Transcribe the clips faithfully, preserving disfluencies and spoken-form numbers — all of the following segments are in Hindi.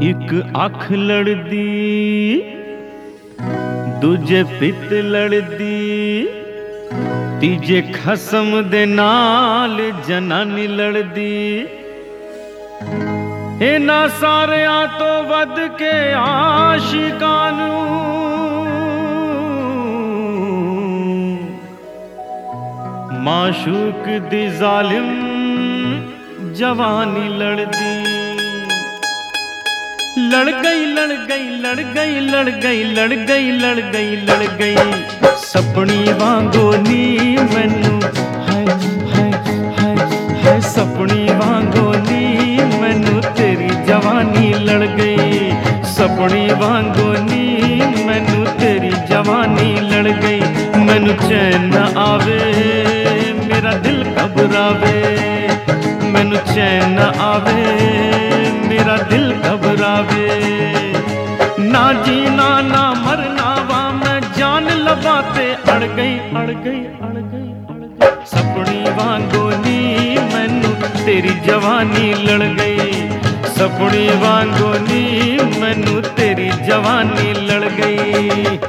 एक अख लड़दी दूजे पित लड़दी तीजे खसम दे नाल जनानी लड़दी। इना सारियां तो वध के आशिकां नूं माशूक दी जालिम जवानी लड़दी। लड़ गई लड़ गई लड़ गई लड़ गई लड़ गई लड़ गई लड़ गई सपनी वांगो नी मैनू हाय हाय हाय हाय सपनी वांगो नी मैनू तेरी जवानी लड़ गई। सपनी वांगो नी मैनू तेरी जवानी लड़ गई। मैनू चैन न आवे मेरा दिल घबरावे। मैनू चैन न आवे मेरा दिल घबरावे। ना जीना ना मरना वा मैं जान लबाते अड़ गई अड़ गई अड़ गई अड़ गई सपनी वांगो नी मैनू तेरी जवानी लड़ गई। सपनी वांगो नी मैनू तेरी जवानी लड़ गई।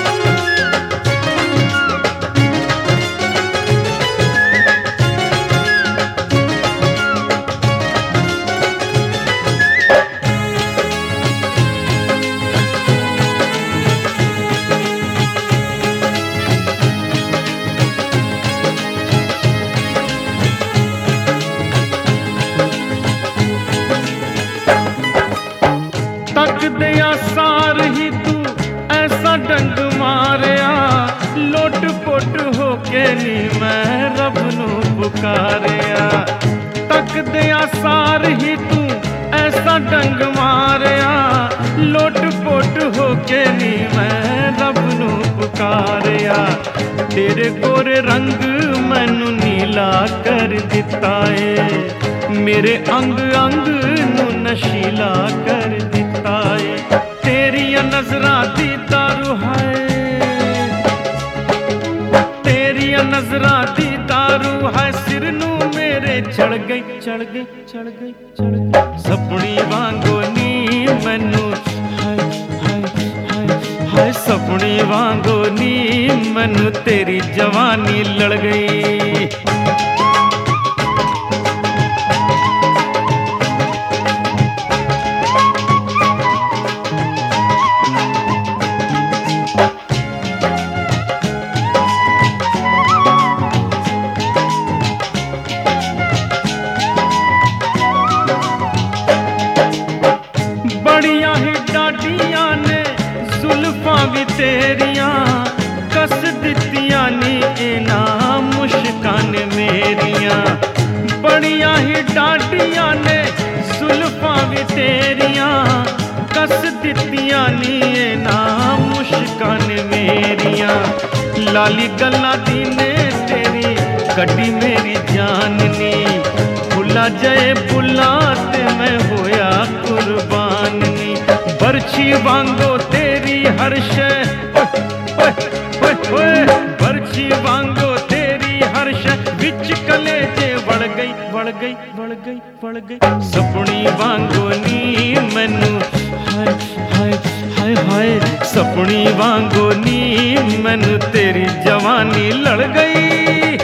तक दया सार ही तू ऐसा डंग मारिया लोट पोट होके नी मैं रब नू पुकारिया। तक दया सार ही तू ऐसा डंग मारिया लोट पोट होके नी मैं रब नू पुकारिया। तेरे गोरे रंग मैनू नीला कर दिता है मेरे अंग अंग नू नशीला कर दिता है। तेरिया नजरां दी दारू है तेरिया नजरां दी दारू है सिर नू मेरे चढ़ गई चढ़ गई चढ़ गई चढ़ गई सपनी वांगो नी मैनू हाय हाय हाय हाय सपनी वांगो नी मैनू तेरी जवानी लड़ गई। बड़ियां ही डाडियां ने जुल्फां भी तेरियां कस दित्तियां नी इना मुश्कां ने मेरियां। बड़ियां ही डाडियां ने जुल्फां भी तेरियां कस दित्तियां नी इना मुश्कां ने मेरियां। लाली गल्लां दी ने तेरी कड्डी मेरी जान नी भुला जाए भुला ते मैं होया कुर्बान नी। बरछी वांगो तेरी हर शय बरछी वांगो तेरी हर शय विच कलेजे वड़ गई वड़ गई वड़ गई वड़ गई सपनी वांगो नी मैनू हाय हाय हाय हाय सपनी वांगो नी मैनू तेरी जवानी लड़ गई।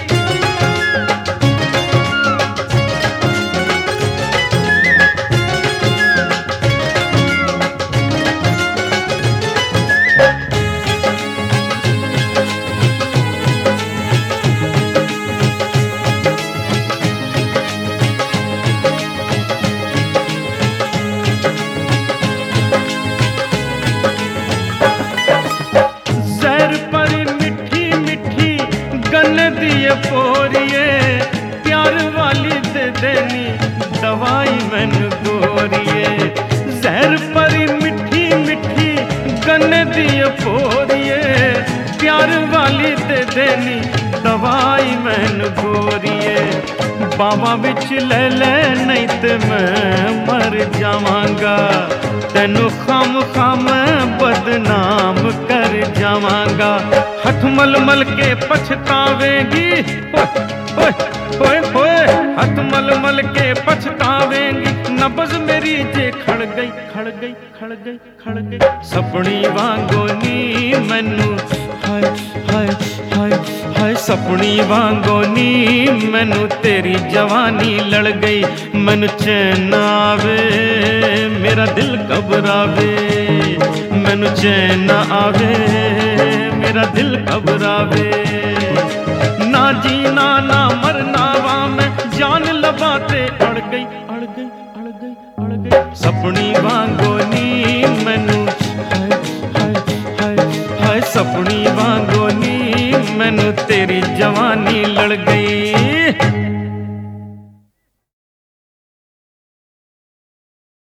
दिए पोरिए प्यार वाली दे देनी दवाई मैनू गोरिए। जहर परी मिठी मिठी गन्ने दिए पोरिए प्यार वाली दे देनी दवाई मैनू गोरिए। बाबा बिच ले ले नहीं ते मैं मर जावांगा तेनू खाम खाम बदनाम कर जावांगा। हथ मल मल के पछतावेंगी ओए ओए ओए हथ मल मल के पछतावेंगी नब्ज मेरी जे खड़ गई खड़ गई खड़ गई खड़ गई सपनी वांगो नी मैनू हाय हाय हाय हाय सपनी वांगो नी मैनू तेरी जवानी लड़ गई मैनू चैन आवे मेरा दिल घबरावे मैनू चैन आवे मेरा दिल घबरावे ना जीना ना मरना वा मैं जान लबाते अड़ गई अड़ गई अड़ गई अड़ गई सपनी वांगो नी